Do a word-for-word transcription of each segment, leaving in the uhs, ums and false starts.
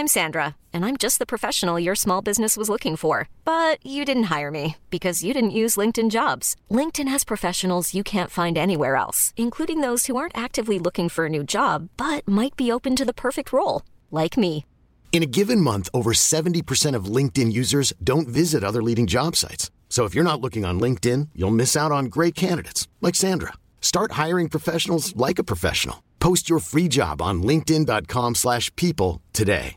I'm Sandra, and I'm just the professional your small business was looking for. But you didn't hire me because you didn't use LinkedIn Jobs. LinkedIn has professionals you can't find anywhere else, including those who aren't actively looking for a new job, but might be open to the perfect role, like me. In a given month, over seventy percent of LinkedIn users don't visit other leading job sites. So if you're not looking on LinkedIn, you'll miss out on great candidates like Sandra. Start hiring professionals like a professional. Post your free job on linkedin.com slash people today.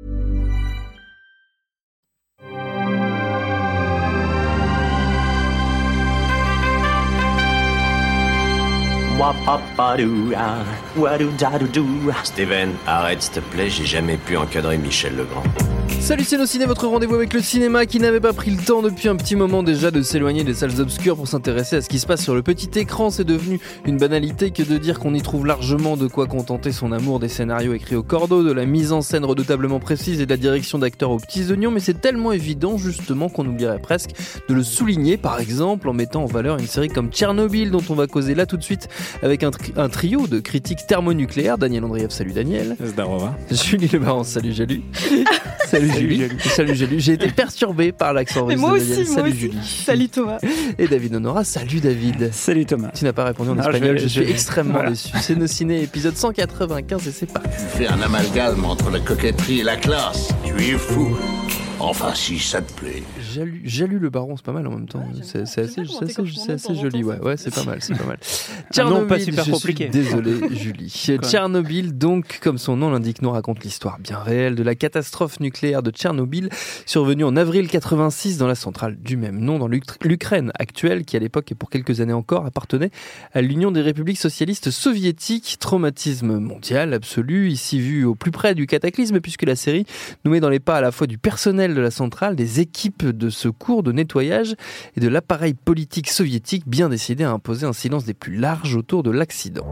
Steven, arrête s'il te plaît, j'ai jamais pu encadrer Michel Legrand. Salut, c'est nos ciné, votre rendez-vous avec le cinéma qui n'avait pas pris le temps depuis un petit moment déjà de s'éloigner des salles obscures pour s'intéresser à ce qui se passe sur le petit écran. C'est devenu une banalité que de dire qu'on y trouve largement de quoi contenter son amour des scénarios écrits au cordeau, de la mise en scène redoutablement précise et de la direction d'acteurs aux petits oignons, mais c'est tellement évident justement qu'on oublierait presque de le souligner, par exemple en mettant en valeur une série comme Tchernobyl dont on va causer là tout de suite avec un, tri- un trio de critiques thermonucléaires. Daniel Andrieff, salut Daniel. Zdarova. Julie Lebaron, salut Jalu. Salut Julie. Salut, salut Julie. J'ai été perturbé par l'accent russe de moi Daniel. aussi, Salut moi aussi. Julie. Salut Thomas. Et David Honora, salut David. Salut Thomas. Tu n'as pas répondu en Non, espagnol, je, je vais- suis je vais- extrêmement voilà. déçu. C'est nos ciné, épisode cent quatre-vingt-quinze et c'est parti. Tu fais un amalgame entre la coquetterie et la classe. Tu es fou. Enfin, si ça te plaît. Jalu, Jalu le baron, c'est pas mal en même temps. Ouais, j'aime c'est bien. c'est J'aime assez, bien comment c'est t'es assez, comme c'est assez ton nom, joli, t'entends, ouais, ça. ouais, c'est pas mal, c'est pas mal. Un nom pas Tchernobyl, super je compliqué. suis désolé, Julie. Quoi. Tchernobyl, donc, comme son nom l'indique, nous raconte l'histoire bien réelle de la catastrophe nucléaire de Tchernobyl, survenue en avril quatre-vingt-six dans la centrale du même nom, dans l'Uk- l'Ukraine actuelle, qui à l'époque et pour quelques années encore appartenait à l'Union des républiques socialistes soviétiques. Traumatisme mondial absolu, ici vu au plus près du cataclysme, puisque la série nous met dans les pas à la fois du personnel de la centrale, des équipes de secours, de nettoyage et de l'appareil politique soviétique bien décidé à imposer un silence des plus larges autour de l'accident.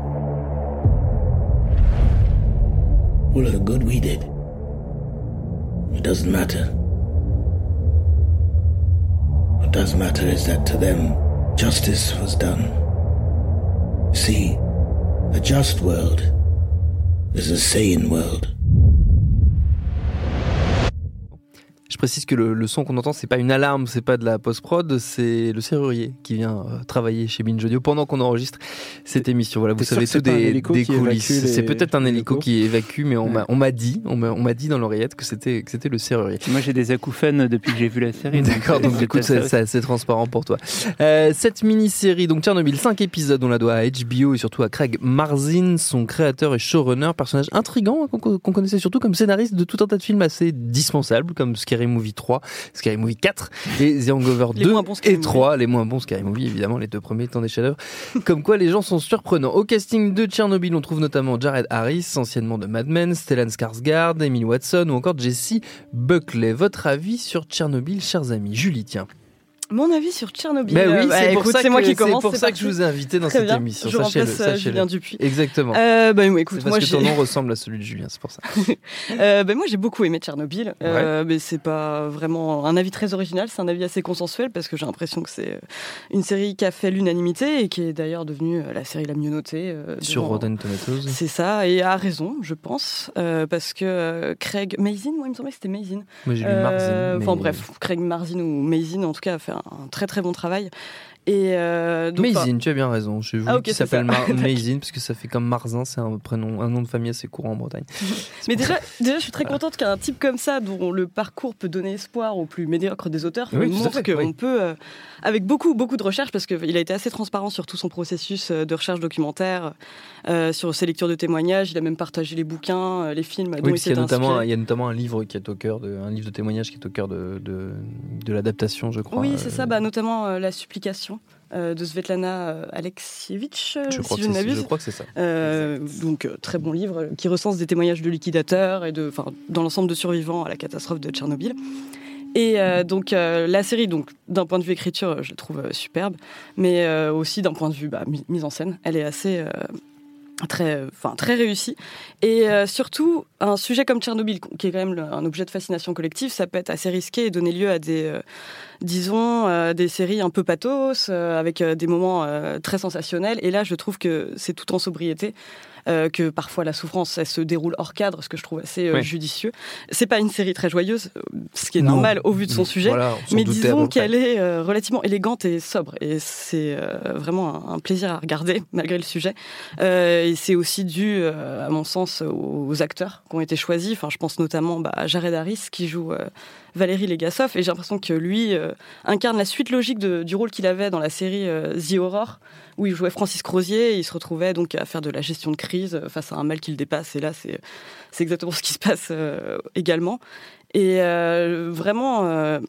Well, look, good we did. It doesn't matter. What does matter is that to them, justice was done. See, a just world is a sane world. Je précise que le, le son qu'on entend, c'est pas une alarme, c'est pas de la post-prod, c'est le serrurier qui vient euh, travailler chez Binge Audio pendant qu'on enregistre cette émission. Voilà, vous T'es sûr savez que c'est tout pas un des, hélico des qui coulisses. évacue les- C'est peut-être un les hélico locaux qui évacue, mais on Ouais. m'a, on m'a dit, on m'a, on m'a dit dans l'oreillette que c'était, que c'était le serrurier. Moi j'ai des acouphènes depuis que j'ai vu la série. D'accord, donc du coup c'est, c'est assez transparent pour toi. Euh, cette mini-série, donc Tchernobyl, cinq épisodes, on la doit à H B O et surtout à Craig Mazin, son créateur et showrunner, personnage intriguant qu'on, qu'on connaissait surtout comme scénariste de tout un tas de films assez dispensables, comme Scary Movie trois, Scary Movie quatre et The Hangover Les deux moins bons Scary et trois, les moins bons Scary Movie évidemment, les deux premiers étant des chefs-d'œuvre. Comme quoi les gens sont surprenants. Au casting de Tchernobyl, on trouve notamment Jared Harris, anciennement de Mad Men, Stellan Skarsgård, Emily Watson ou encore Jessie Buckley. Votre avis sur Tchernobyl, chers amis? Julie, tiens. Mon avis sur Tchernobyl. Ben oui, euh, bah, c'est pour écoute, ça c'est que, moi qui c'est commence. pour c'est ça que parti. je vous ai invité dans Très cette bien. émission. Je Sachez-le, remplace euh, sachez-le. Julien Dupuis. Exactement. Euh, bah, écoute, c'est moi parce que ton j'ai... nom ressemble à celui de Julien, c'est pour ça. Euh, ben moi j'ai beaucoup aimé Tchernobyl, euh, mais c'est pas vraiment un avis très original, c'est un avis assez consensuel parce que j'ai l'impression que c'est une série qui a fait l'unanimité et qui est d'ailleurs devenue la série la mieux notée. Euh, Sur devant- Rotten Tomatoes. C'est ça, et a raison, je pense, euh, parce que euh, Craig Mazin, moi il me semblait que c'était Mazin. Moi j'ai lu Euh, Marzin. mais- Enfin bref, Craig Mazin ou Mazin en tout cas a fait un, un très très bon travail. Et euh, donc, Mazin, tu as bien raison. Je vous Ah, ok, qui c'est s'appelle ça. Mar- Mazin parce que ça fait comme Marzin, c'est un prénom, un nom de famille assez courant en Bretagne. Mais déjà, déjà, je suis très contente qu'un type comme ça, dont le parcours peut donner espoir aux plus médiocres des auteurs, Oui, tout à montre fait, qu'on oui. peut, euh, avec beaucoup, beaucoup de recherches, parce qu'il a été assez transparent sur tout son processus euh, de recherche documentaire, euh, sur ses lectures de témoignages. Il a même partagé les bouquins, euh, les films dont Oui, il parce qu'il y s'était a notamment, inspiré. il y a notamment un livre qui est au cœur de, un livre de témoignages qui est au cœur de, de, de l'adaptation, je crois. Oui, c'est Euh, ça, bah, notamment euh, La supplication euh, de Svetlana euh, Alexievitch, euh, Je crois, si que je ne c'est, je m'abuse. crois que c'est ça. Euh, donc euh, très bon livre euh, qui recense des témoignages de liquidateurs et de, enfin, dans l'ensemble de survivants à la catastrophe de Tchernobyl. Et euh, donc euh, la série, donc d'un point de vue écriture, je la trouve euh, superbe, mais euh, aussi d'un point de vue bah, mi- mise en scène, elle est assez euh, très, enfin très réussie. Et euh, surtout, un sujet comme Tchernobyl, qui est quand même le- un objet de fascination collective, ça peut être assez risqué et donner lieu à des, euh, disons, euh, des séries un peu pathos, euh, avec euh, des moments euh, très sensationnels. Et là, je trouve que c'est tout en sobriété. euh, que parfois la souffrance elle se déroule hors cadre, ce que je trouve assez euh, ouais. judicieux. C'est pas une série très joyeuse, ce qui est Non. normal au vu de son sujet, Voilà, on s'en mais doutait disons à peu près. qu'elle est euh, relativement élégante et sobre, et c'est euh, vraiment un, un plaisir à regarder malgré le sujet. Euh, et c'est aussi dû, euh, à mon sens, aux, aux acteurs qui ont été choisis. Enfin, je pense notamment bah, à Jared Harris qui joue euh, Valérie Legasov, et j'ai l'impression que lui euh, incarne la suite logique de, du rôle qu'il avait dans la série euh, The Aurore, où il jouait Francis Crozier, et il se retrouvait donc à faire de la gestion de crise face à un mal qui le dépasse, et là c'est, c'est exactement ce qui se passe euh, également. Et euh, vraiment... Euh,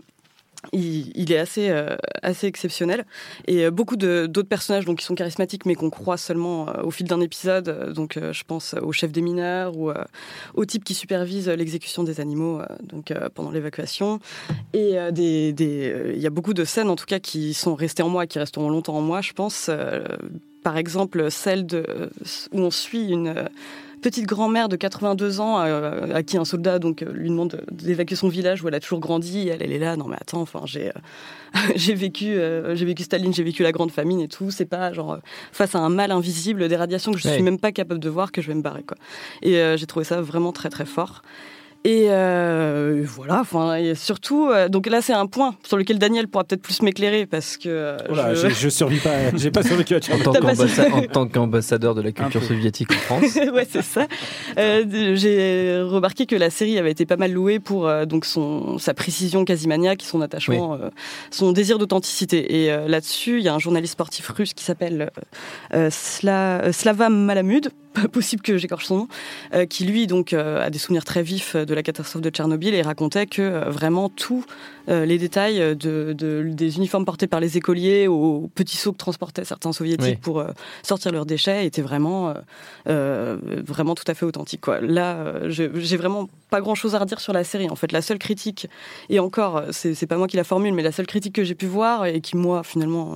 Il, il est assez, euh, assez exceptionnel, et euh, beaucoup de, d'autres personnages donc, qui sont charismatiques mais qu'on croit seulement euh, au fil d'un épisode, euh, donc euh, je pense au chef des mineurs ou euh, au type qui supervise l'exécution des animaux euh, donc, euh, pendant l'évacuation, et euh, des, des, euh, il y a beaucoup de scènes en tout cas qui sont restées en moi, qui resteront longtemps en moi je pense, euh, par exemple celle de, où on suit une... Euh, petite grand-mère de quatre-vingt-deux ans euh, à qui un soldat donc lui demande d'évacuer son village où elle a toujours grandi, elle, elle est là, non mais attends, enfin j'ai euh, j'ai vécu euh, j'ai vécu Staline, j'ai vécu la grande famine et tout, c'est pas genre euh, face à un mal invisible, des radiations que je ouais. suis même pas capable de voir, que je vais me barrer quoi. Et euh, j'ai trouvé ça vraiment très très fort. Et euh, voilà, enfin, et surtout, euh, donc là c'est un point sur lequel Daniel pourra peut-être plus m'éclairer parce que euh, Voilà, je... je... je survis pas, j'ai pas survécu à En Tchernobyl. tant, T'as pas qu'ambassa- en tant qu'ambassadeur de la culture Un peu. soviétique en France. ouais, c'est ça. Euh, j'ai remarqué que la série avait été pas mal louée pour euh, donc son sa précision quasi maniaque, son attachement, oui. euh, son désir d'authenticité. Et euh, là-dessus, il y a un journaliste sportif russe qui s'appelle euh, Sla, Slava Malamud, pas possible que j'écorche son nom, euh, qui lui donc euh, a des souvenirs très vifs de la catastrophe de Tchernobyl et racontait que euh, vraiment tous euh, les détails de, de des uniformes portés par les écoliers aux petits seaux que transportaient certains soviétiques oui. pour euh, sortir leurs déchets étaient vraiment euh, euh, vraiment tout à fait authentiques quoi. Là, euh, j'ai, j'ai vraiment pas grand-chose à redire sur la série. En fait, la seule critique, et encore, c'est, c'est pas moi qui la formule, mais la seule critique que j'ai pu voir et qui moi finalement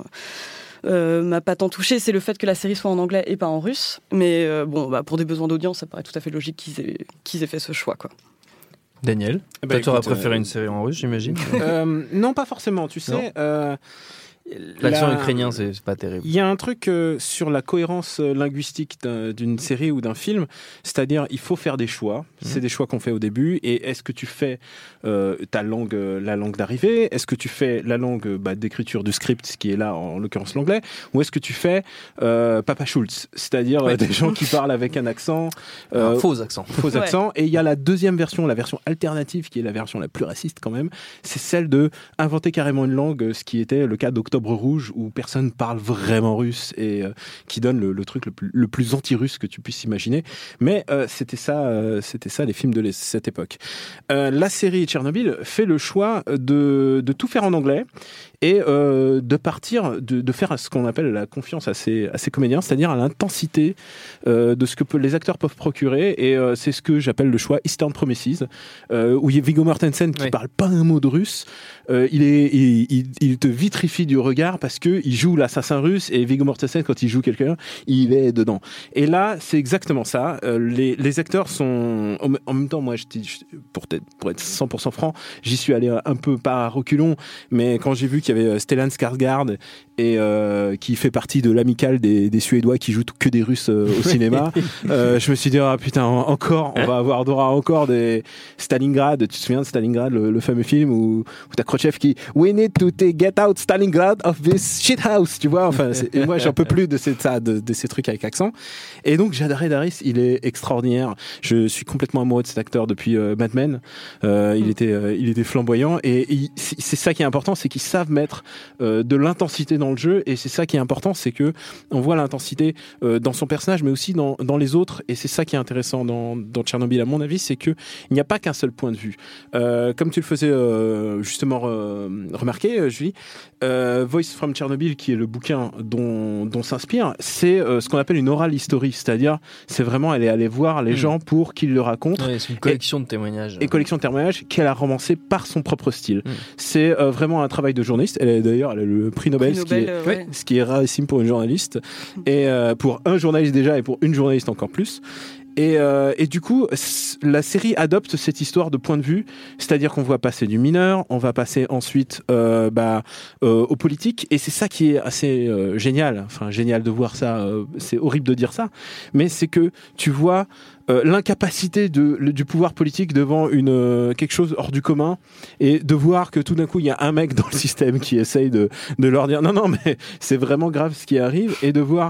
Euh, m'a pas tant touché, c'est le fait que la série soit en anglais et pas en russe. Mais euh, bon, bah, pour des besoins d'audience, ça paraît tout à fait logique qu'ils aient, qu'ils aient fait ce choix, quoi. Daniel, eh ben, toi, tu aurais écoute, préféré euh, une série en russe, j'imagine. euh, Non, pas forcément. Tu sais, euh, l'accent la... ukrainien, c'est, c'est pas terrible. Il y a un truc euh, sur la cohérence euh, linguistique d'un, d'une série ou d'un film, c'est-à-dire il faut faire des choix. Mmh. C'est des choix qu'on fait au début. Et est-ce que tu fais euh, ta langue, euh, la langue d'arrivée ? Est-ce que tu fais la langue bah, d'écriture du script, ce qui est là en, en l'occurrence l'anglais ? Ou est-ce que tu fais euh, Papa Schultz, c'est-à-dire ouais. euh, des gens qui parlent avec un accent, euh, un faux accent, faux ouais. accent. Et il y a la deuxième version, la version alternative, qui est la version la plus raciste quand même. C'est celle de inventer carrément une langue, ce qui était le cas d'Octobre Rouge, où personne parle vraiment russe et euh, qui donne le, le truc le plus, le plus anti-russe que tu puisses imaginer. Mais euh, c'était ça, euh, c'était ça les films de les, cette époque. Euh, la série Tchernobyl fait le choix de, de tout faire en anglais et euh, de partir, de, de faire ce qu'on appelle la confiance à ses, à ses comédiens, c'est-à-dire à l'intensité euh, de ce que peut, les acteurs peuvent procurer. Et euh, c'est ce que j'appelle le choix Eastern Promises, euh, où il y a Viggo Mortensen qui oui. parle pas un mot de russe. Euh, il, est, il, il, il te vitrifie du regard parce que il joue l'assassin russe, et Viggo Mortensen, quand il joue quelqu'un, il est dedans. Et là, c'est exactement ça. Euh, les, les acteurs sont... En même temps, moi, je, pour, être, pour être cent pour cent franc, j'y suis allé un peu pas à reculons, mais quand j'ai vu qu'il y avait Stellan Skarsgård et euh, qui fait partie de l'amicale des, des Suédois qui jouent que des Russes euh, au cinéma, euh, je me suis dit, ah putain, encore, on va avoir droit encore des Stalingrad. Tu te souviens de Stalingrad, le, le fameux film où, où t'as Khrouchtchev qui We need to get out Stalingrad of this shit house, tu vois. Enfin, c'est, et moi, j'en peux plus de, ces, de, de ces trucs avec accent. Et donc, Jared Harris, il est extraordinaire. Je suis complètement amoureux de cet acteur depuis euh, Mad Men. Euh, il était, euh, il était flamboyant, et il, c'est, c'est ça qui est important, c'est qu'ils savent mettre euh, de l'intensité dans le jeu, et c'est ça qui est important, c'est que on voit l'intensité euh, dans son personnage, mais aussi dans, dans les autres, et c'est ça qui est intéressant dans, dans Tchernobyl, à mon avis, c'est que il n'y a pas qu'un seul point de vue. Euh, comme tu le faisais euh, justement euh, remarquer, euh, Julie, euh, Voice from Chernobyl, qui est le bouquin dont, dont s'inspire, c'est euh, ce qu'on appelle une oral history, c'est-à-dire c'est vraiment elle est allée voir les mmh. gens pour qu'ils le racontent. Ouais, c'est une collection et, de témoignages. Et collection de témoignages qu'elle a romancé par son propre style. Mmh. C'est euh, vraiment un travail de journaliste. Elle est d'ailleurs elle a le prix Nobel, prix Nobel ce, qui est, euh, ouais. ce qui est rarissime pour une journaliste, et euh, pour un journaliste déjà, et pour une journaliste encore plus. Et, euh, et du coup, la série adopte cette histoire de point de vue, c'est-à-dire qu'on va passer du mineur, on va passer ensuite euh, bah, euh, aux politiques, et c'est ça qui est assez euh, génial. Enfin, génial de voir ça. Euh, c'est horrible de dire ça, mais c'est que tu vois euh, l'incapacité de, le, du pouvoir politique devant une euh, quelque chose hors du commun, et de voir que tout d'un coup il y a un mec dans le système qui essaye de de leur dire non non mais c'est vraiment grave ce qui arrive, et de voir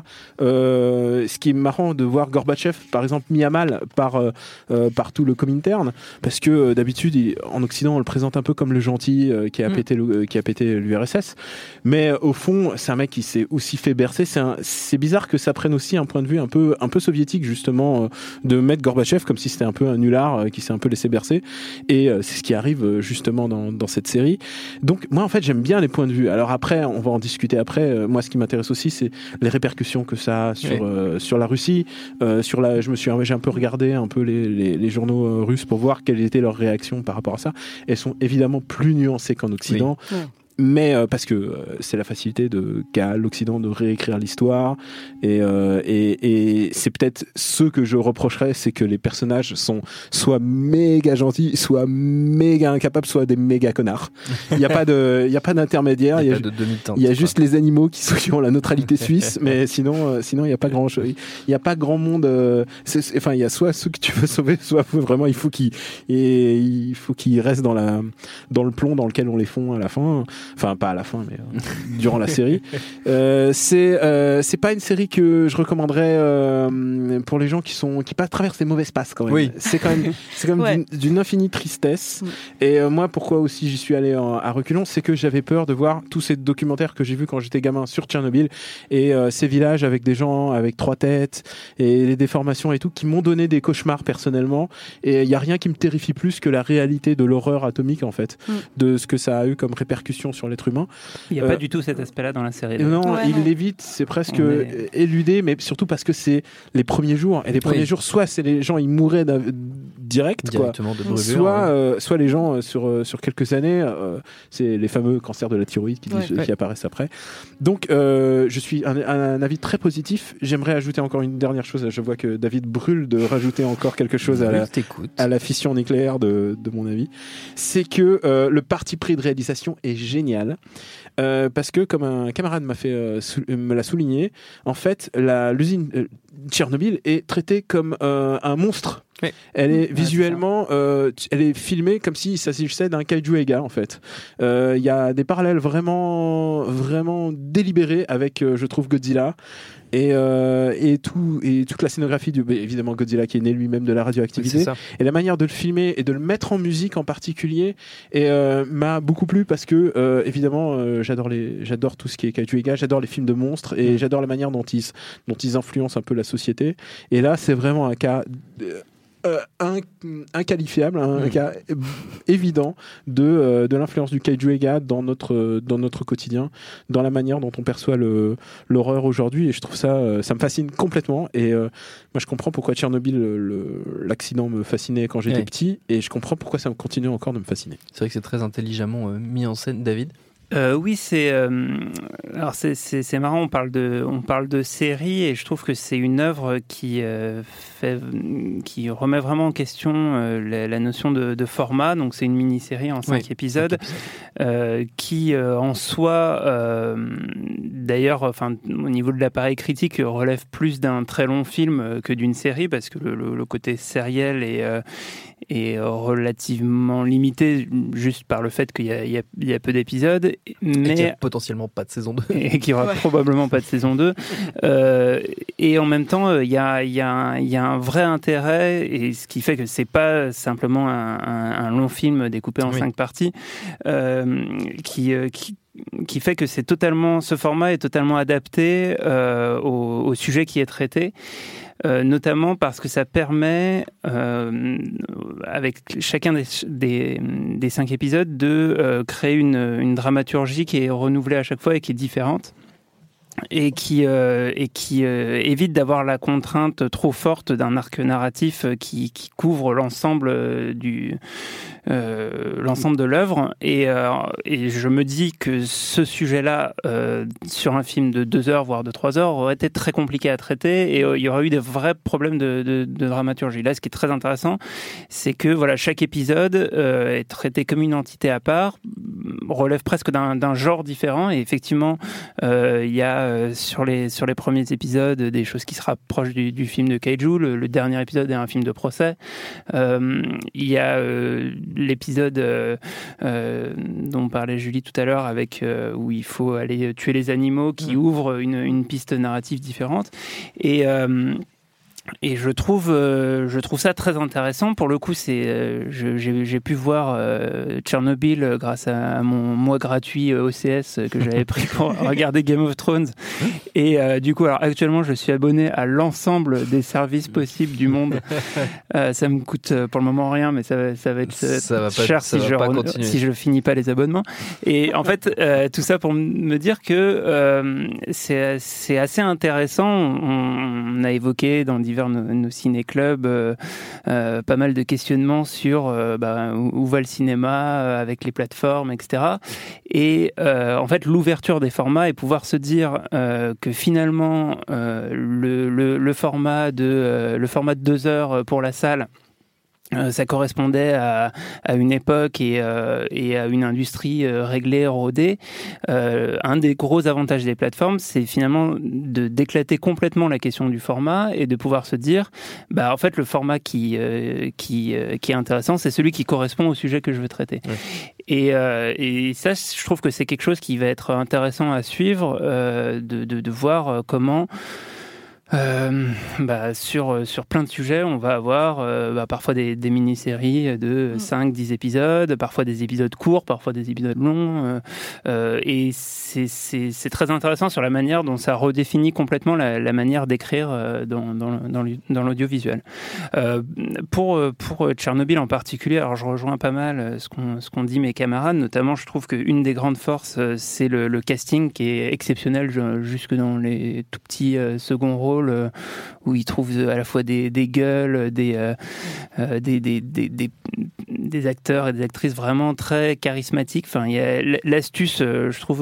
euh, ce qui est marrant de voir Gorbatchev par exemple mis à mal par euh, euh, par tout le Comintern, parce que euh, d'habitude il, en Occident on le présente un peu comme le gentil euh, qui a mmh. pété le, euh, qui a pété l'U R S S, mais euh, au fond c'est un mec qui s'est aussi fait bercer. C'est un, c'est bizarre que ça prenne aussi un point de vue un peu un peu soviétique justement, euh, de mettre Gorbatchev comme si c'était un peu un nulard euh, qui s'est un peu laissé bercer, et euh, c'est ce qui arrive euh, justement dans dans cette série. Donc moi en fait j'aime bien les points de vue. Alors après on va en discuter après. Euh, moi ce qui m'intéresse aussi c'est les répercussions que ça a sur oui. euh, sur la Russie, euh, sur la. Je me suis j'ai un peu regardé un peu les les, les journaux euh, russes pour voir quelle était leur réaction par rapport à ça. Elles sont évidemment plus nuancées qu'en Occident. Oui. Ouais. Mais euh, parce que euh, c'est la facilité de qu'a l'Occident de réécrire l'histoire, et, euh, et et c'est peut-être ce que je reprocherais, c'est que les personnages sont soit méga gentils, soit méga incapables, soit des méga connards. Il y a pas de il y a pas d'intermédiaire. Il y a, il y a juste les animaux qui, sont, qui ont la neutralité suisse, mais sinon euh, sinon il y a pas grand chose. Il y a pas grand monde. Euh, c'est, c'est, enfin il y a soit ceux que tu veux sauver, soit vraiment il faut qu'ils et il faut qu'ils restent dans la dans le plomb dans lequel on les fond à la fin. Enfin pas à la fin mais euh, durant la série. Euh, c'est euh, c'est pas une série que je recommanderais euh, pour les gens qui sont qui pas traversent des mauvaises passes quand même. Oui. C'est quand même c'est quand même ouais. d'une, d'une infinie tristesse. Mm. Et euh, moi pourquoi aussi j'y suis allé en, à reculons, c'est que j'avais peur de voir tous ces documentaires que j'ai vus quand j'étais gamin sur Tchernobyl, et euh, ces villages avec des gens avec trois têtes et les déformations et tout, qui m'ont donné des cauchemars personnellement. Et il y a rien qui me terrifie plus que la réalité de l'horreur atomique en fait, mm. de ce que ça a eu comme répercussion sur l'être humain. Il n'y a euh, pas du tout cet aspect-là dans la série. Non, ouais, il l'évite, c'est presque est... éludé, mais surtout parce que c'est les premiers jours. Et les premiers oui. jours, soit c'est les gens, ils mouraient direct, directement quoi. de brûlure, soit, ouais. euh, soit les gens, sur, euh, sur quelques années, euh, c'est les fameux cancers de la thyroïde qui, ouais, qui ouais. apparaissent après. Donc, euh, je suis un, un avis très positif. J'aimerais ajouter encore une dernière chose. Je vois que David brûle de rajouter encore quelque chose à la, à la fission nucléaire de, de mon avis. C'est que euh, le parti pris de réalisation est génial. Euh, parce que, comme un camarade m'a fait, euh, sou- me l'a souligné, en fait, la, l'usine euh, Tchernobyl est traitée comme euh, un monstre. Oui. Elle est visuellement, euh, elle est filmée comme s'il s'agissait d'un kaiju Eiga en fait. Il euh, y a des parallèles vraiment, vraiment délibérés avec, euh, je trouve, Godzilla. Et, euh, et, tout, et toute la scénographie du, évidemment Godzilla qui est né lui-même de la radioactivité, oui, et la manière de le filmer et de le mettre en musique en particulier, et euh, m'a beaucoup plu parce que euh, évidemment euh, j'adore les j'adore tout ce qui est kaiju Eiga, j'adore les films de monstres, et mmh. j'adore la manière dont ils dont ils influencent un peu la société. Et là c'est vraiment un cas euh, Euh, un, inqualifiable, un, mmh. un cas évident de, euh, de l'influence du kaiju Eiga dans notre, dans notre quotidien, dans la manière dont on perçoit le, l'horreur aujourd'hui. Et je trouve ça, euh, ça me fascine complètement. Et euh, moi, je comprends pourquoi Tchernobyl, le, le, l'accident me fascinait quand j'étais ouais. petit, et je comprends pourquoi ça continue encore de me fasciner. C'est vrai que c'est très intelligemment euh, mis en scène, David. Euh, oui, c'est euh, alors c'est, c'est c'est marrant. On parle de on parle de série, et je trouve que c'est une œuvre qui euh, fait qui remet vraiment en question euh, la, la notion de, de format. Donc c'est une mini-série en cinq oui, épisodes, cinq épisodes. Euh, qui euh, en soi, euh, d'ailleurs, enfin au niveau de l'appareil critique, relève plus d'un très long film que d'une série, parce que le, le, le côté sériel est euh, est relativement limité juste par le fait qu'il y a, il y a, il y a peu d'épisodes, mais et qu'il n'y a potentiellement pas de saison deux et qu'il n'y aura ouais. probablement pas de saison deux, euh, et en même temps il y a, il y a un, il y a un vrai intérêt, et ce qui fait que c'est pas simplement un, un, un long film découpé en oui. cinq parties, euh, qui, qui qui fait que c'est totalement, ce format est totalement adapté euh, au, au sujet qui est traité. Euh, notamment parce que ça permet, euh, avec chacun des, des, des cinq épisodes, de euh, créer une, une dramaturgie qui est renouvelée à chaque fois et qui est différente, et qui, euh, et qui euh, évite d'avoir la contrainte trop forte d'un arc narratif qui, qui couvre l'ensemble du, euh, l'ensemble de l'œuvre. Et, euh, et je me dis que ce sujet-là, euh, sur un film de deux heures, voire de trois heures, aurait été très compliqué à traiter et euh, il y aurait eu des vrais problèmes de, de, de dramaturgie. Là, ce qui est très intéressant, c'est que voilà, chaque épisode euh, est traité comme une entité à part, relève presque d'un, d'un genre différent. Et effectivement, euh, il y a euh, sur les sur les premiers épisodes des choses qui se rapprochent du, du film de Kaiju. Le, le dernier épisode est un film de procès. Euh, il y a euh, l'épisode euh, euh, dont parlait Julie tout à l'heure, avec euh, où il faut aller tuer les animaux, qui mmh. ouvre une, une piste narrative différente. Et euh, Et je trouve, euh, je trouve ça très intéressant. Pour le coup, c'est, euh, je, j'ai, j'ai pu voir euh, Tchernobyl grâce à, à mon mois gratuit O C S que j'avais pris pour regarder Game of Thrones. Et euh, du coup, alors actuellement, je suis abonné à l'ensemble des services possibles du monde. Euh, ça me coûte pour le moment rien, mais ça, ça va être ça va cher pas, ça si, va je pas si je finis pas les abonnements. Et en fait, euh, tout ça pour me dire que euh, c'est, c'est assez intéressant. On, on a évoqué dans divers nos, nos ciné-clubs, euh, euh, pas mal de questionnements sur euh, bah, où, où va le cinéma euh, avec les plateformes, et cetera. Et euh, en fait, l'ouverture des formats et pouvoir se dire euh, que finalement euh, le, le, le format de euh, le format de deux heures pour la salle, Euh, ça correspondait à, à une époque et, euh, et à une industrie euh, réglée, rodée. Euh, un des gros avantages des plateformes, c'est finalement de d'éclater complètement la question du format et de pouvoir se dire, bah en fait le format qui euh, qui euh, qui est intéressant, c'est celui qui correspond au sujet que je veux traiter. Ouais. Et euh, et ça, je trouve que c'est quelque chose qui va être intéressant à suivre, euh, de, de de voir comment. Euh, bah, sur, sur plein de sujets, on va avoir euh, bah, parfois des, des mini-séries de mmh. cinq dix épisodes, parfois des épisodes courts, parfois des épisodes longs. Euh, euh, et c'est, c'est, c'est très intéressant sur la manière dont ça redéfinit complètement la, la manière d'écrire euh, dans, dans, dans, dans l'audiovisuel. Euh, pour, pour Tchernobyl en particulier, alors je rejoins pas mal ce qu'ont, ce qu'ont dit mes camarades, notamment je trouve qu'une des grandes forces, c'est le, le casting qui est exceptionnel jusque dans les tout petits euh, seconds rôles, où ils trouvent à la fois des, des gueules, des, euh, des, des, des, des, des acteurs et des actrices vraiment très charismatiques. Enfin, il y a l'astuce, je trouve,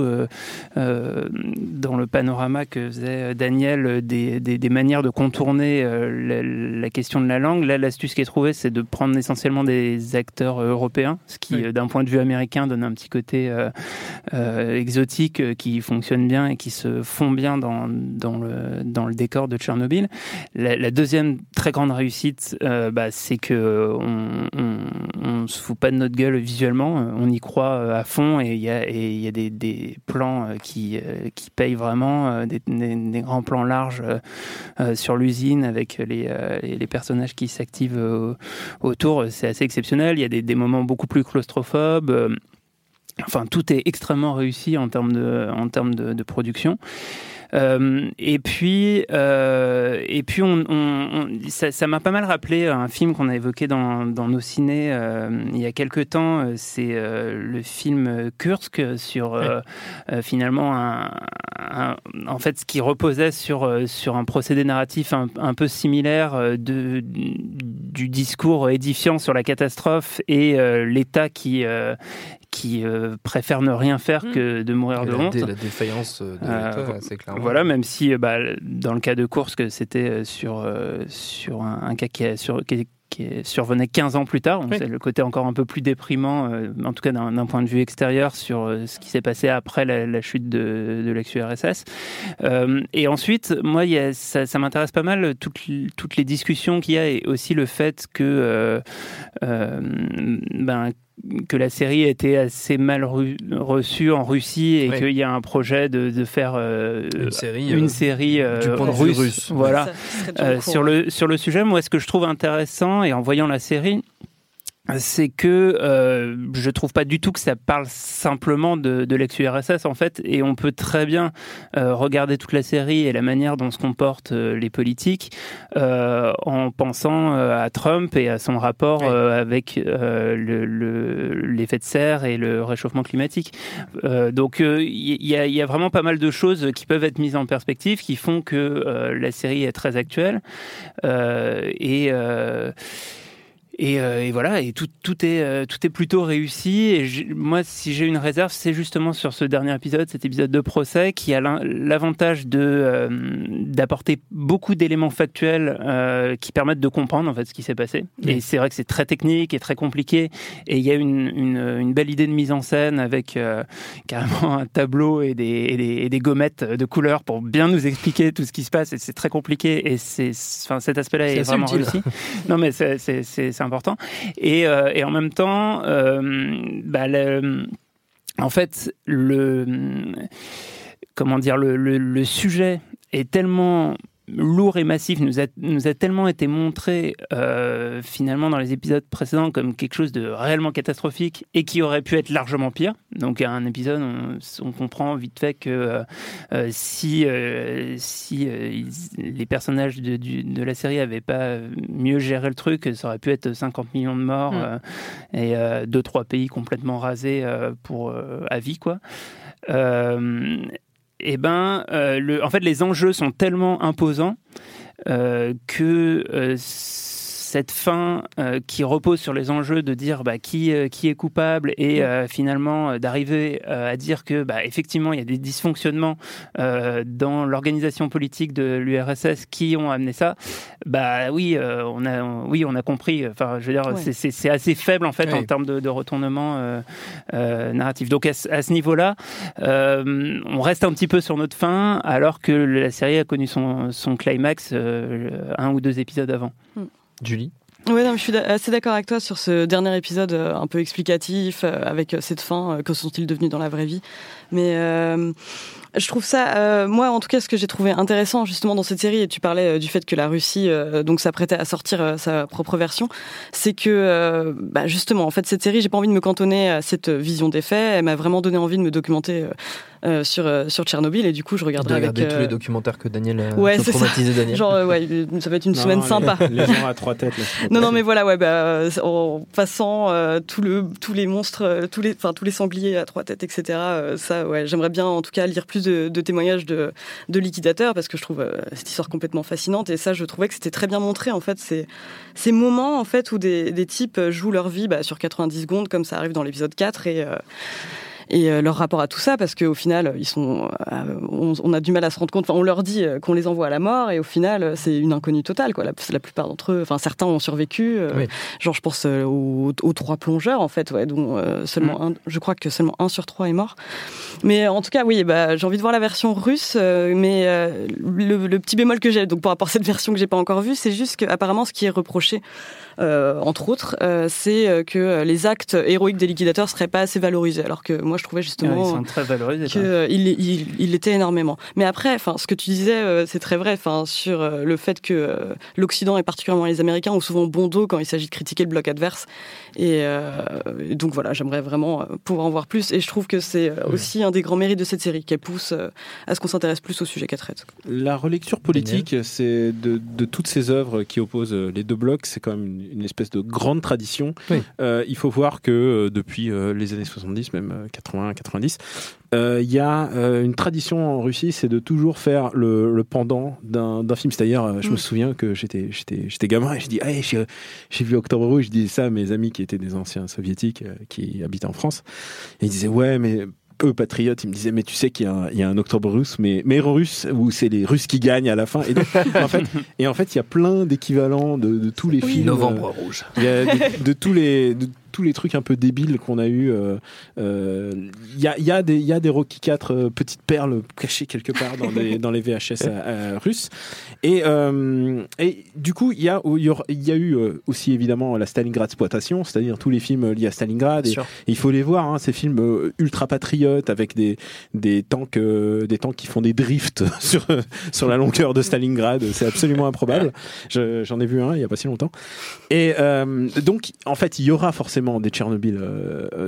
euh, dans le panorama que faisait Daniel, des, des, des manières de contourner la, la question de la langue. Là, l'astuce qui est trouvée, c'est de prendre essentiellement des acteurs européens, ce qui, oui. d'un point de vue américain, donne un petit côté euh, euh, exotique euh, qui fonctionne bien et qui se fond bien dans, dans, le, dans le décor de Tchernobyl. La, la deuxième très grande réussite, euh, bah, c'est que on, on, on se fout pas de notre gueule visuellement, on y croit à fond et il y a, et il y a des, des plans qui, qui payent vraiment, des, des, des grands plans larges euh, sur l'usine avec les, les personnages qui s'activent euh, autour. C'est assez exceptionnel. Il y a des, des moments beaucoup plus claustrophobes. Enfin, tout est extrêmement réussi en termes de, en termes de, de production. Euh, et puis, euh, et puis, on, on, on, ça, ça m'a pas mal rappelé un film qu'on a évoqué dans, dans nos ciné euh, il y a quelques temps. C'est euh, le film Kursk sur euh, euh, finalement un, un, en fait, ce qui reposait sur sur un procédé narratif un, un peu similaire de du discours édifiant sur la catastrophe et euh, l'État qui euh, qui euh, préfère ne rien faire que de mourir et de la, honte. La défaillance de l'État, euh, c'est clairement. Voilà, même si bah, dans le cas de Kursk, c'était sur, euh, sur un, un cas qui, a, sur, qui, qui survenait quinze ans plus tard. Oui. C'est le côté encore un peu plus déprimant, euh, en tout cas d'un, d'un point de vue extérieur, sur euh, ce qui s'est passé après la, la chute de, de l'ex-U R S S. Euh, et ensuite, moi, y a, ça, ça m'intéresse pas mal, toutes, toutes les discussions qu'il y a, et aussi le fait que euh, euh, ben, que la série a été assez mal re- reçue en Russie et oui. qu'il y a un projet de, de faire euh, une série, une euh, série euh, du point de russe, vue russe. Voilà. Euh, sur le sur le sujet, moi, ce que je trouve intéressant, et en voyant la série, c'est que euh, je trouve pas du tout que ça parle simplement de, de l'ex-U R S S en fait, et on peut très bien euh, regarder toute la série et la manière dont se comportent euh, les politiques euh, en pensant euh, à Trump et à son rapport oui. euh, avec euh, le, le, l'effet de serre et le réchauffement climatique. Euh, donc il euh, y, a, y a vraiment pas mal de choses qui peuvent être mises en perspective, qui font que euh, la série est très actuelle euh, et euh, Et, euh, et voilà, et tout, tout est euh, tout est plutôt réussi. Et j'ai, moi, si j'ai une réserve, c'est justement sur ce dernier épisode, cet épisode de procès, qui a l'avantage de euh, d'apporter beaucoup d'éléments factuels euh, qui permettent de comprendre en fait ce qui s'est passé. Mmh. Et c'est vrai que c'est très technique et très compliqué. Et il y a une, une une belle idée de mise en scène avec euh, carrément un tableau et des, et des et des gommettes de couleurs pour bien nous expliquer tout ce qui se passe. Et c'est très compliqué. Et c'est enfin cet aspect-là est, est vraiment utile. Réussi. Non mais c'est c'est c'est, c'est important. Et, euh, et en même temps, euh, bah, le, en fait, le, comment dire, le, le, le sujet est tellement lourd et massif, nous a, nous a tellement été montré euh, finalement dans les épisodes précédents comme quelque chose de réellement catastrophique et qui aurait pu être largement pire. Donc à un épisode, on, on comprend vite fait que euh, si, euh, si euh, ils, les personnages de, du, de la série n'avaient pas mieux géré le truc, ça aurait pu être cinquante millions de morts mmh. euh, et euh, deux trois pays complètement rasés euh, pour euh, à vie quoi. Euh, Eh ben, euh, le, en fait, les enjeux sont tellement imposants euh, que euh, cette fin euh, qui repose sur les enjeux de dire bah, qui, euh, qui est coupable et euh, finalement euh, d'arriver euh, à dire que bah, effectivement il y a des dysfonctionnements euh, dans l'organisation politique de l'U R S S qui ont amené ça. Bah oui, euh, on a, on, oui, on a compris. Enfin, je veux dire, ouais. c'est, c'est, c'est assez faible en fait oui. en termes de, de retournement euh, euh, narratif. Donc à, à ce niveau-là, euh, on reste un petit peu sur notre fin, alors que la série a connu son, son climax euh, un ou deux épisodes avant. Mm. Julie ? Oui, non, je suis assez d'accord avec toi sur ce dernier épisode euh, un peu explicatif, euh, avec cette fin, euh, que sont-ils devenus dans la vraie vie. Mais euh, je trouve ça, euh, moi en tout cas, ce que j'ai trouvé intéressant justement dans cette série, et tu parlais euh, du fait que la Russie euh, donc s'apprêtait à sortir euh, sa propre version, c'est que euh, bah, justement, en fait, cette série, j'ai pas envie de me cantonner à cette vision des faits, elle m'a vraiment donné envie de me documenter euh, Euh, sur euh, sur Tchernobyl, et du coup je regarderai avec euh... tous les documentaires que Daniel a ouais, traumatisé Daniel. Genre euh, ouais, ça va être une non, semaine les, sympa. Les gens à trois têtes. Là, non non mais voilà ouais bah en passant euh, tout le tous les monstres, tous les enfin tous les sangliers à trois têtes et cetera. Euh, ça ouais, j'aimerais bien en tout cas lire plus de, de témoignages de de liquidateurs, parce que je trouve euh, cette histoire complètement fascinante, et ça je trouvais que c'était très bien montré en fait, ces ces moments en fait où des des types jouent leur vie bah, sur quatre-vingt-dix secondes comme ça arrive dans l'épisode quatre, et euh, et euh, leur rapport à tout ça, parce qu'au final ils sont euh, on, on a du mal à se rendre compte, enfin on leur dit euh, qu'on les envoie à la mort, et au final c'est une inconnue totale quoi. La, la plupart d'entre eux, enfin certains ont survécu, euh, oui. genre je pense euh, aux, aux trois plongeurs en fait, ouais, dont euh, seulement mmh. un, je crois que seulement un sur trois est mort. Mais en tout cas oui, bah j'ai envie de voir la version russe, euh, mais euh, le, le petit bémol que j'ai donc par rapport à cette version que j'ai pas encore vue, c'est juste qu'apparemment ce qui est reproché Euh, entre autres, euh, c'est que les actes héroïques des liquidateurs seraient pas assez valorisés, alors que moi je trouvais justement ouais, ils sont très valorisés, qu'ils euh, il, il, il l'était énormément. Mais après, enfin, ce que tu disais, euh, c'est très vrai, enfin, sur euh, le fait que euh, l'Occident et particulièrement les Américains ont souvent bon dos quand il s'agit de critiquer le bloc adverse. Et, euh, et donc voilà, j'aimerais vraiment pouvoir en voir plus. Et je trouve que c'est aussi un des grands mérites de cette série, qu'elle pousse euh, à ce qu'on s'intéresse plus au sujet qu'elle traite. La relecture politique, c'est de, de toutes ces œuvres qui opposent les deux blocs, c'est quand même une une espèce de grande tradition. Oui. Euh, il faut voir que euh, depuis euh, les années soixante-dix, même euh, quatre-vingts quatre-vingt-dix, il euh, y a euh, une tradition en Russie, c'est de toujours faire le, le pendant d'un, d'un film. C'est-à-dire, euh, je mmh. me souviens que j'étais, j'étais, j'étais gamin et je dis hey, j'ai, j'ai vu Octobre Rouge. Je disais ça à mes amis qui étaient des anciens soviétiques euh, qui habitaient en France. Et ils disaient ouais, mais eux patriotes, ils me disaient mais tu sais qu'il y a un, il y a un Octobre russe, mais mais russe où c'est les Russes qui gagnent à la fin. Et donc en fait, et en fait il y a plein d'équivalents de, de tous les oui, films. Novembre euh, rouge. Il y a de, de tous les de, tous les trucs un peu débiles qu'on a eu. Il euh, euh, y a il y a des il y a des Rocky quatre euh, petites perles cachées quelque part dans les dans les V H S euh, euh, russes. Et euh, et du coup il y a il y, y a eu euh, aussi évidemment la Stalingrad exploitation, c'est-à-dire tous les films liés à Stalingrad. Et, et il faut les voir, hein, ces films euh, ultra patriotes avec des des tanks euh, des tanks qui font des drifts sur sur la longueur de Stalingrad. C'est absolument improbable. Je, j'en ai vu un il y a pas si longtemps. Et euh, donc en fait il y aura forcément des Tchernobyl euh,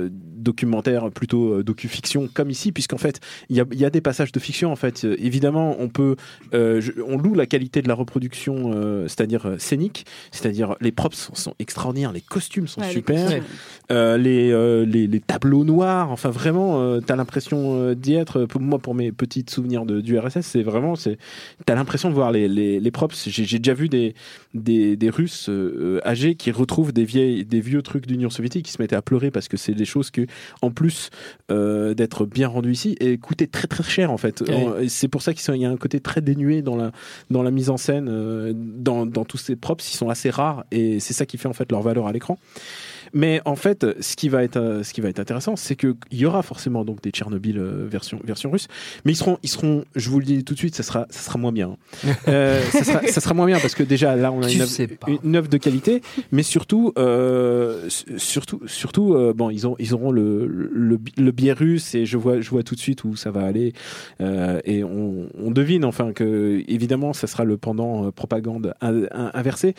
documentaire plutôt euh, docu-fiction comme ici, puisqu'en fait il y a, y a des passages de fiction en fait. Euh, évidemment on peut euh, je, on loue la qualité de la reproduction, euh, c'est-à-dire euh, scénique, c'est-à-dire les props sont, sont extraordinaires, les costumes sont ouais, super, les, euh, les, euh, les, les tableaux noirs, enfin vraiment euh, t'as l'impression euh, d'y être. Pour moi, pour mes petits souvenirs de, du R S S, c'est vraiment c'est, t'as l'impression de voir les, les, les props. J'ai, j'ai déjà vu des, des, des Russes euh, âgés qui retrouvent des, vieilles, des vieux trucs d'Union soviétique, qui se mettaient à pleurer parce que c'est des choses que, en plus euh, d'être bien rendues ici, et coûtaient très très cher en fait. Ouais. Et c'est pour ça qu'il y a un côté très dénué dans la, dans la mise en scène, euh, dans, dans tous ces props, ils sont assez rares et c'est ça qui fait en fait leur valeur à l'écran. Mais en fait, ce qui va être, euh, ce qui va être intéressant, c'est qu'il y aura forcément donc des Tchernobyl euh, version, version russe, mais ils seront, ils seront, je vous le dis tout de suite, ça sera, ça sera moins bien. euh, ça, sera, ça sera moins bien parce que déjà là, on a une œuvre, une œuvre de qualité, mais surtout, euh, surtout, surtout, euh, bon, ils, ont, ils auront le, le, le biais russe et je vois, je vois tout de suite où ça va aller euh, et on, on devine enfin que évidemment, ça sera le pendant euh, propagande in, in, inversé.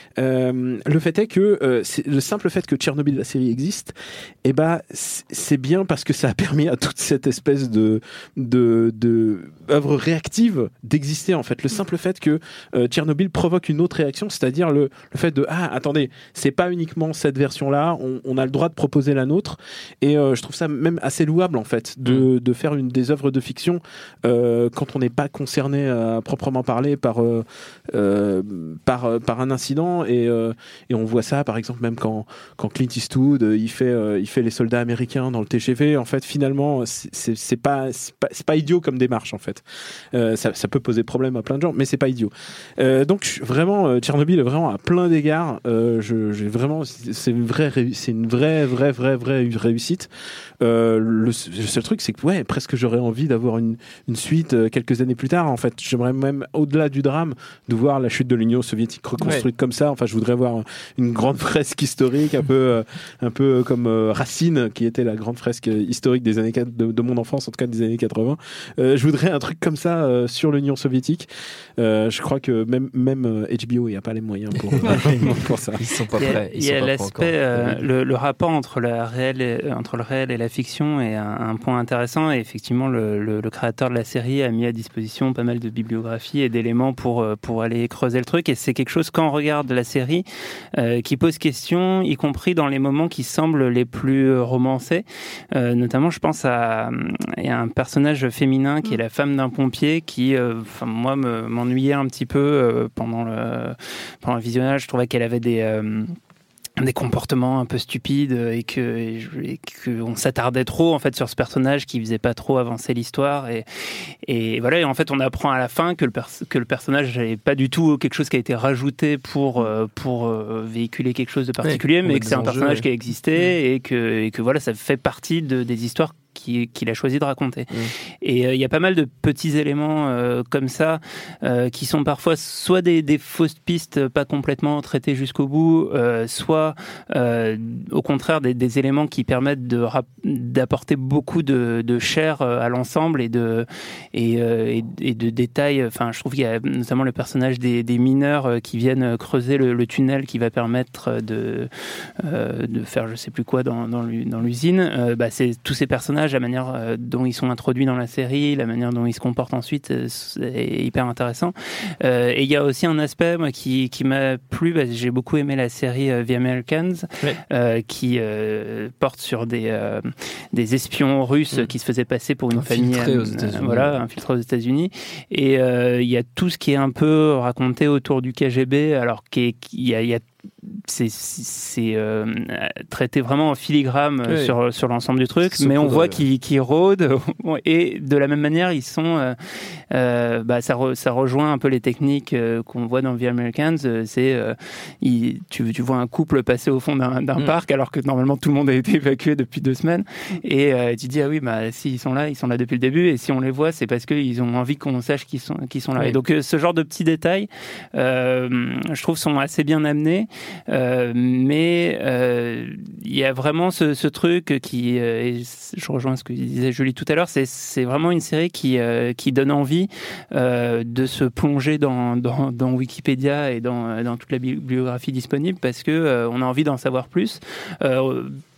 Euh, le fait est que euh, c'est le simple fait que Tchernobyl, la série existe, et eh ben c'est bien parce que ça a permis à toute cette espèce de de, de œuvre réactive d'exister en fait. Le simple fait que euh, Tchernobyl provoque une autre réaction, c'est-à-dire le le fait de ah attendez, c'est pas uniquement cette version-là, on, on a le droit de proposer la nôtre, et euh, je trouve ça même assez louable en fait de mmh. de faire une des œuvres de fiction euh, quand on n'est pas concerné à proprement parler par euh, euh, par par un incident. Et, euh, et on voit ça par exemple même quand, quand Clint Eastwood euh, il, fait, euh, il fait les soldats américains dans le T G V, en fait finalement c'est, c'est, c'est, pas, c'est, pas, c'est pas idiot comme démarche en fait. Euh, ça, ça peut poser problème à plein de gens mais c'est pas idiot. Euh, donc vraiment euh, Tchernobyl est vraiment à plein d'égards euh, je, j'ai vraiment, c'est une vraie c'est une vraie vraie vraie vraie réussite. Euh, le, le seul truc c'est que ouais presque j'aurais envie d'avoir une, une suite euh, quelques années plus tard en fait. J'aimerais même au-delà du drame de voir la chute de l'Union soviétique reconstruite ouais. comme ça. Enfin, je voudrais voir une grande fresque historique, un peu, euh, un peu comme euh, Racine, qui était la grande fresque historique des années de, de mon enfance, en tout cas des années quatre-vingts. Euh, je voudrais un truc comme ça euh, sur l'Union soviétique. Euh, je crois que même, même H B O, il n'y a pas les moyens pour, pour ça. Ils sont pas prêts. Il y a, il y a l'aspect, euh, le, le rapport entre, la réelle et, entre le réel et la fiction est un, un point intéressant. Et effectivement, le, le, le créateur de la série a mis à disposition pas mal de bibliographie et d'éléments pour, pour aller creuser le truc. Et c'est quelque chose, quand on regarde la série, euh, qui pose question, y compris dans les moments qui semblent les plus romancés. Euh, notamment, je pense à, à un personnage féminin qui est la femme d'un pompier qui, euh, moi, me, m'ennuyait un petit peu euh, pendant, le, pendant le visionnage. Je trouvais qu'elle avait des... Euh, des comportements un peu stupides et que et qu'on s'attardait trop en fait sur ce personnage qui faisait pas trop avancer l'histoire et et voilà et en fait on apprend à la fin que le pers- que le personnage n'est pas du tout quelque chose qui a été rajouté pour euh, pour euh, véhiculer quelque chose de particulier ouais, mais que c'est un personnage ouais. qui a existé ouais. et que et que voilà ça fait partie de des histoires Qui, qu'il a choisi de raconter. Mmh. Et il euh, y a pas mal de petits éléments euh, comme ça euh, qui sont parfois soit des, des fausses pistes pas complètement traitées jusqu'au bout, euh, soit euh, au contraire des, des éléments qui permettent de, d'apporter beaucoup de, de chair à l'ensemble et de, et, euh, et, et de détails. Enfin, je trouve qu'il y a notamment le personnage des, des mineurs qui viennent creuser le, le tunnel qui va permettre de, euh, de faire je sais plus quoi dans, dans, dans l'usine. Euh, bah, c'est tous ces personnages, la manière dont ils sont introduits dans la série, la manière dont ils se comportent ensuite, est hyper intéressant. Euh, et il y a aussi un aspect moi, qui, qui m'a plu, bah, j'ai beaucoup aimé la série euh, The Americans, ouais. euh, qui euh, porte sur des, euh, des espions russes mmh. qui se faisaient passer pour une infiltrés famille... aux États-Unis. Euh, voilà, infiltrés aux États-Unis. Et il euh, y a tout ce qui est un peu raconté autour du K G B, alors qu'il y a, y a c'est, c'est euh, traité vraiment en filigrane oui. sur, sur l'ensemble du truc, mais on voit qu'ils, qu'ils rôdent et de la même manière ils sont euh, euh, bah, ça, re, ça rejoint un peu les techniques euh, qu'on voit dans The Americans. C'est euh, il, tu, tu vois un couple passer au fond d'un, d'un mm. parc alors que normalement tout le monde a été évacué depuis deux semaines et euh, tu dis ah oui bah si ils sont là ils sont là depuis le début et si on les voit c'est parce qu'ils ont envie qu'on sache qu'ils sont, qu'ils sont là oui. Et donc euh, ce genre de petits détails euh, je trouve sont assez bien amenés. Euh, mais il euh, y a vraiment ce, ce truc qui, euh, et je rejoins ce que disait Julie tout à l'heure, c'est, c'est vraiment une série qui, euh, qui donne envie euh, de se plonger dans, dans, dans Wikipédia et dans, dans toute la bibliographie disponible parce que euh, on a envie d'en savoir plus. Euh,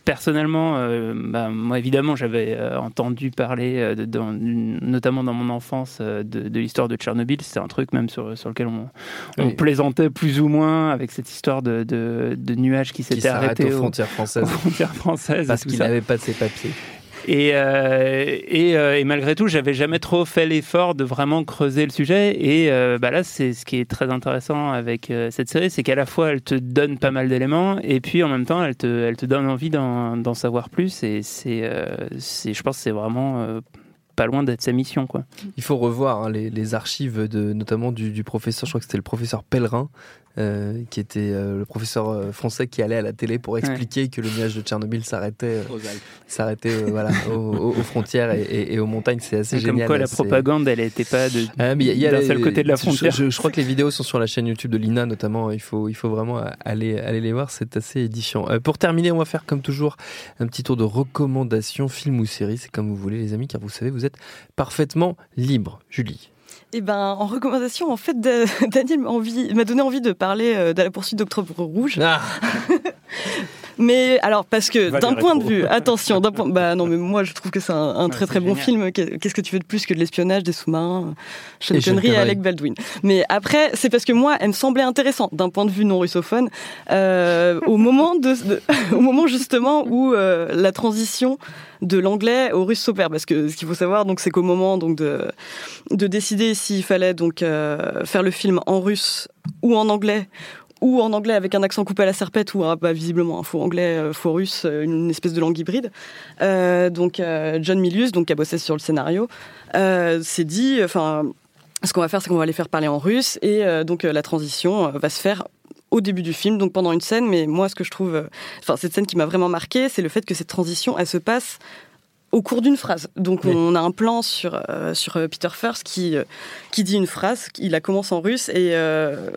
personnellement, euh, bah, moi évidemment, j'avais euh, entendu parler, euh, de, dans, notamment dans mon enfance, euh, de, de l'histoire de Tchernobyl. C'était un truc même sur, sur lequel on, on oui. plaisantait plus ou moins avec cette histoire de, de, de nuages qui s'étaient arrêtés aux frontières françaises. Aux frontières françaises Parce qu'il n'avait pas de ses papiers. Et, euh, et, euh, et malgré tout, j'avais jamais trop fait l'effort de vraiment creuser le sujet. Et euh, bah là, c'est ce qui est très intéressant avec euh, cette série, c'est qu'à la fois elle te donne pas mal d'éléments, et puis en même temps, elle te, elle te donne envie d'en, d'en savoir plus. Et c'est, euh, c'est, je pense, que c'est vraiment euh, pas loin d'être sa mission, quoi. Il faut revoir hein, les, les archives de, notamment du, du professeur. Je crois que c'était le professeur Pellerin. Euh, qui était euh, le professeur euh, français qui allait à la télé pour expliquer ouais. que le nuage de Tchernobyl s'arrêtait, euh, s'arrêtait euh, voilà, aux, aux, aux frontières et, et, et aux montagnes. C'est assez et génial. Comme quoi la c'est... propagande, elle n'était pas de, ah, mais y a, y a d'un les, seul côté de la frontière. Je, je, je crois que les vidéos sont sur la chaîne YouTube de l'I N A notamment. Il faut, il faut vraiment aller, aller les voir. C'est assez édifiant. Euh, pour terminer, on va faire comme toujours un petit tour de recommandations, films ou séries. C'est comme vous voulez les amis, car vous savez, vous êtes parfaitement libre. Julie. Eh ben, en recommandation, en fait, de, Daniel m'a, envie, m'a donné envie de parler euh, de la poursuite d'Octobre Rouge. Ah. Mais alors, parce que va d'un point de vue, attention, d'un point, bah non, mais moi je trouve que c'est un, un ouais, très très bon génial. film. Qu'est-ce que tu veux de plus que de l'espionnage, des sous-marins, Sean Connery et Alec Baldwin. Mais après, c'est parce que moi, elle me semblait intéressante d'un point de vue non russophone, euh, au moment de, de, au moment justement où euh, la transition de l'anglais au russe s'opère, parce que ce qu'il faut savoir, donc, c'est qu'au moment donc de de décider s'il fallait donc euh, faire le film en russe ou en anglais, ou en anglais avec un accent coupé à la serpette, ou bah, visiblement un faux anglais, faux russe, une espèce de langue hybride. Euh, donc euh, John Milius, donc qui a bossé sur le scénario, euh, s'est dit, enfin, ce qu'on va faire, c'est qu'on va les faire parler en russe, et euh, donc euh, la transition euh, va se faire au début du film, donc pendant une scène. Mais moi, ce que je trouve, enfin, cette scène qui m'a vraiment marquée, c'est le fait que cette transition, elle se passe au cours d'une phrase. Donc oui. on a un plan sur euh, sur Peter First qui euh, qui dit une phrase. Il la commence en russe et euh,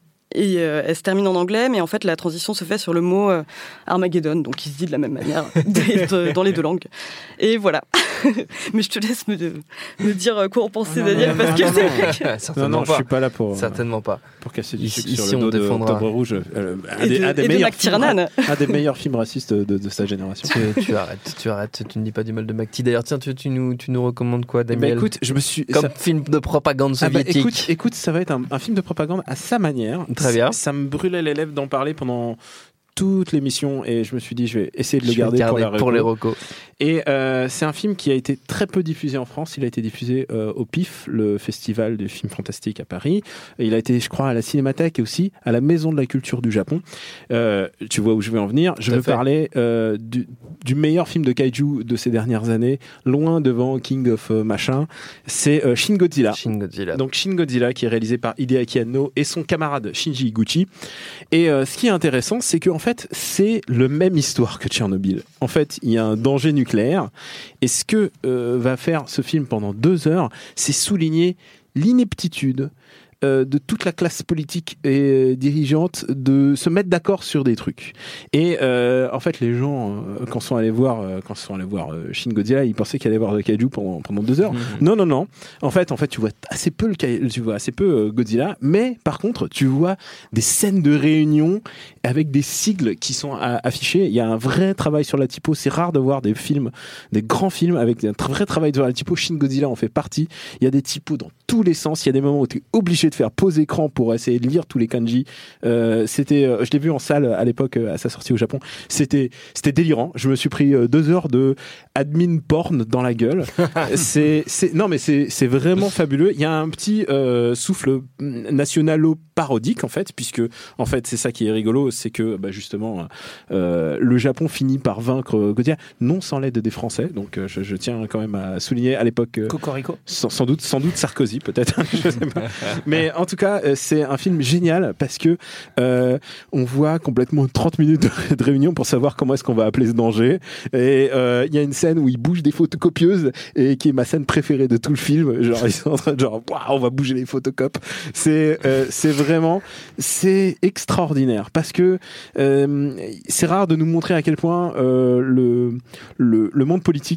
et euh, elle se termine en anglais, mais en fait la transition se fait sur le mot euh, Armageddon, donc il se dit de la même manière dans les deux langues. Et voilà. Mais je te laisse me, de, me dire quoi en penser, oh Daniel, parce que c'est vrai que... Non, non, je suis pas là pour... Certainement pas. Pour casser du sucre ici, sur le dos de Octobre Rouge. Euh, un, des, de, un, des meilleurs films, un, un des meilleurs films racistes de, de sa génération. Tu, tu arrêtes, tu arrêtes, tu ne dis pas du mal de McTee. D'ailleurs, tiens, tu, tu, nous, tu nous recommandes quoi, Daniel? Bah, écoute, je me suis... Comme ça... film de propagande soviétique. Ah bah, écoute, écoute, ça va être un, un film de propagande à sa manière. Très bien. Ça me brûlait les lèvres d'en parler pendant toute l'émission, et je me suis dit je vais essayer de le garder, garder pour, la pour les recos. Et euh, c'est un film qui a été très peu diffusé en France. Il a été diffusé euh, au P I F, le festival du film fantastique à Paris. Et il a été, je crois, à la Cinémathèque et aussi à la Maison de la Culture du Japon. Euh, tu vois où je vais en venir. Je veux parler euh, du, du meilleur film de kaiju de ces dernières années, loin devant King of euh, machin. C'est euh, Shin Godzilla. Shin Godzilla. Donc Shin Godzilla, qui est réalisé par Hideaki Anno et son camarade Shinji Higuchi. Et euh, ce qui est intéressant, c'est que en fait, c'est le même histoire que Tchernobyl. En fait, il y a un danger nucléaire. Et ce que euh, va faire ce film pendant deux heures, c'est souligner l'ineptitude euh, de toute la classe politique et dirigeante de se mettre d'accord sur des trucs. Et euh, en fait, les gens, euh, quand sont allés voir, euh, quand sont allés voir euh, Shin Godzilla, ils pensaient qu'ils allaient voir le kaiju pendant pendant deux heures. Mmh. Non, non, non. En fait, en fait, tu vois assez peu le kaiju, tu vois assez peu euh, Godzilla, mais par contre, tu vois des scènes de réunion avec des sigles qui sont à, affichés. Il y a un vrai travail sur la typo. C'est rare de voir des films, des grands films avec un vrai travail sur la typo. Shin Godzilla en fait partie. Il y a des typos dans tous les sens. Il y a des moments où tu es obligé de faire pause écran pour essayer de lire tous les kanji. Euh, c'était, euh, je l'ai vu en salle à l'époque à sa sortie au Japon. C'était, c'était délirant. Je me suis pris euh, deux heures de admin porn dans la gueule. c'est, c'est, non mais c'est, c'est vraiment fabuleux. Il y a un petit euh, souffle nationalo-parodique en fait, puisque en fait c'est ça qui est rigolo, c'est que bah, justement euh, le Japon finit par vaincre Godzilla, non sans l'aide des Français. Donc euh, je, je tiens quand même à souligner à l'époque. Euh, Cocorico. Sans, sans doute, sans doute Sarkozy peut-être. Je sais pas. Mais en tout cas, c'est un film génial parce que euh, on voit complètement trente minutes de, de réunion pour savoir comment est-ce qu'on va appeler ce danger. Et il euh, y a une scène où ils bougent des photocopieuses et qui est ma scène préférée de tout le film. Genre ils sont en train de genre waouh, on va bouger les photocopes. C'est euh, c'est vraiment c'est extraordinaire parce que euh, c'est rare de nous montrer à quel point euh, le le le monde politique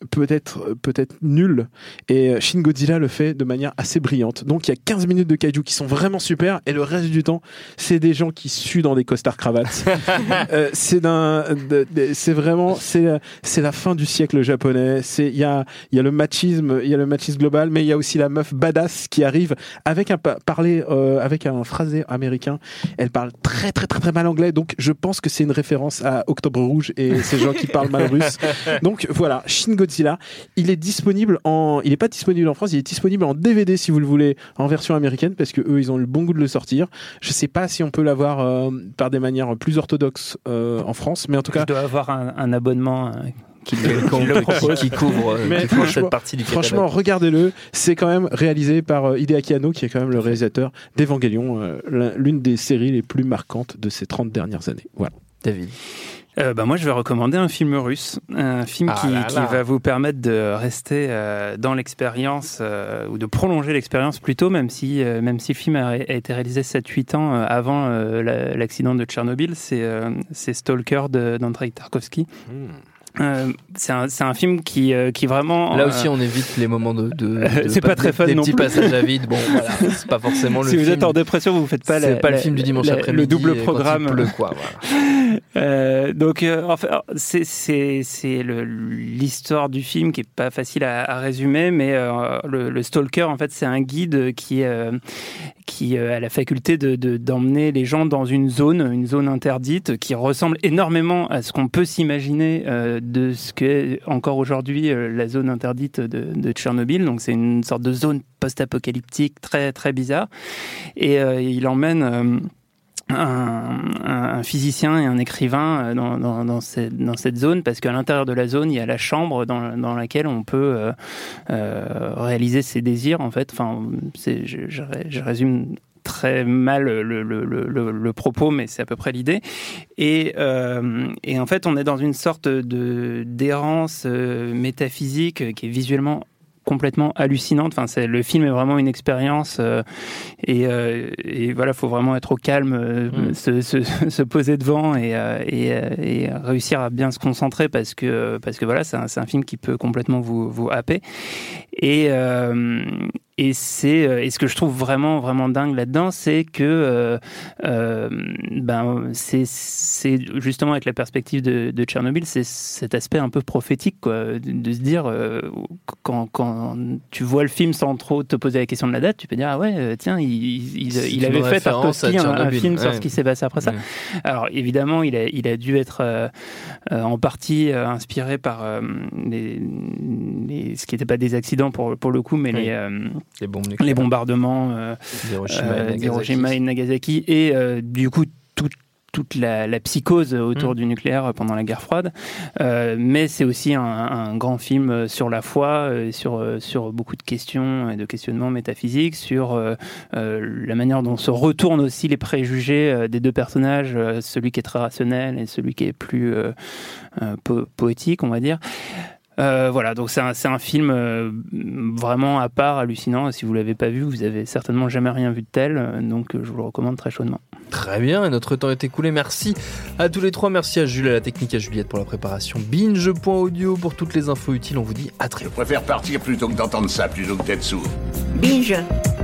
peut-être, peut-être nulle. Et Shin Godzilla le fait de manière assez brillante. Donc il y a quinze minutes de kaiju qui sont vraiment super, et le reste du temps, c'est des gens qui suent dans des costards cravates. euh, c'est d'un, de, de, c'est vraiment, c'est, c'est la fin du siècle japonais. C'est, il y a, il y a le machisme, il y a le machisme global, mais il y a aussi la meuf badass qui arrive avec un parler, euh, avec un phrasé américain. Elle parle très très très très mal anglais, donc je pense que c'est une référence à Octobre Rouge et ces gens qui parlent mal russe. Donc voilà, Shin Godzilla, il est disponible en, il est pas disponible en France, il est disponible en D V D si vous le voulez, en version américaine, parce que eux ils ont eu le bon goût de le sortir. Je sais pas si on peut l'avoir euh, par des manières plus orthodoxes euh, en France, mais en tout cas, je dois avoir un, un abonnement. Euh... Qui, qui, le propose, qui couvre, mais qui couvre cette partie du catalogue. Franchement, regardez-le. C'est quand même réalisé par Hideaki Anno, qui est quand même le réalisateur d'Evangelion, euh, l'une des séries les plus marquantes de ces trente dernières années. Voilà. David. Euh, bah moi, je vais recommander un film russe, un film ah qui, là là. qui va vous permettre de rester euh, dans l'expérience euh, ou de prolonger l'expérience plutôt, même si euh, même si le film a, a été réalisé sept huit ans euh, avant euh, la, l'accident de Tchernobyl. C'est euh, c'est Stalker de, d'Andrei Tarkovsky. Mmh. Euh, c'est un c'est un film qui euh, qui vraiment là aussi euh, on évite les moments de, de, de c'est pas, pas très fun des non petits plus. passages à vide, bon voilà, c'est pas forcément le si film, vous êtes en dépression vous faites pas c'est la, pas la, le film du dimanche la, après-midi, le double programme quand il pleut, quoi, voilà. euh, donc euh, enfin c'est c'est c'est le, l'histoire du film qui est pas facile à, à résumer, mais euh, le, le stalker en fait c'est un guide qui euh, qui a la faculté de, de d'emmener les gens dans une zone une zone interdite qui ressemble énormément à ce qu'on peut s'imaginer euh, de ce que encore aujourd'hui euh, la zone interdite de, de Tchernobyl. Donc c'est une sorte de zone post-apocalyptique très très bizarre, et euh, il emmène euh, un, un physicien et un écrivain dans, dans, dans, cette, dans cette zone, parce qu'à l'intérieur de la zone il y a la chambre dans, dans laquelle on peut euh, euh, réaliser ses désirs en fait. Enfin c'est, je, je, je résume très mal le, le, le, le, le propos, mais c'est à peu près l'idée. Et, euh, et en fait, on est dans une sorte de, d'errance euh, métaphysique qui est visuellement complètement hallucinante. Enfin, c'est, le film est vraiment une expérience euh, et, euh, et voilà, faut vraiment être au calme, euh, mmh. se, se, se poser devant et, euh, et, et réussir à bien se concentrer, parce que parce que voilà, c'est un, c'est un film qui peut complètement vous vous happer. Et euh, Et c'est et ce que je trouve vraiment vraiment dingue là-dedans, c'est que euh, euh, ben c'est c'est justement avec la perspective de, de Tchernobyl, c'est cet aspect un peu prophétique, quoi, de, de se dire euh, quand quand tu vois le film sans trop te poser la question de la date, tu peux dire ah ouais tiens il il, il, il avait fait Tarkovsky un, un film ouais. sur ce qui s'est passé après ça. Ouais. Alors évidemment il a il a dû être euh, euh, en partie euh, inspiré par euh, les, les ce qui n'était pas des accidents pour pour le coup, mais oui. les euh, Les, bombes les bombardements euh, d'Hiroshima, euh, et d'Hiroshima et Nagasaki, et euh, du coup tout, toute la, la psychose autour mmh. du nucléaire pendant la guerre froide. Euh, mais c'est aussi un, un grand film sur la foi, sur, sur beaucoup de questions et de questionnements métaphysiques, sur euh, euh, la manière dont se retournent aussi les préjugés des deux personnages, celui qui est très rationnel et celui qui est plus euh, euh, po- poétique, on va dire. Euh, voilà, donc c'est un, c'est un film euh, vraiment à part, hallucinant. Si vous l'avez pas vu, vous avez certainement jamais rien vu de tel, euh, donc euh, je vous le recommande très chaudement. Très bien, et notre temps est écoulé. Merci à tous les trois, merci à Jules, à la technique, à Juliette pour la préparation. Binge point audio pour toutes les infos utiles. On vous dit à très vite. Je préfère partir plutôt que d'entendre ça, plutôt que d'être sourd. Binge.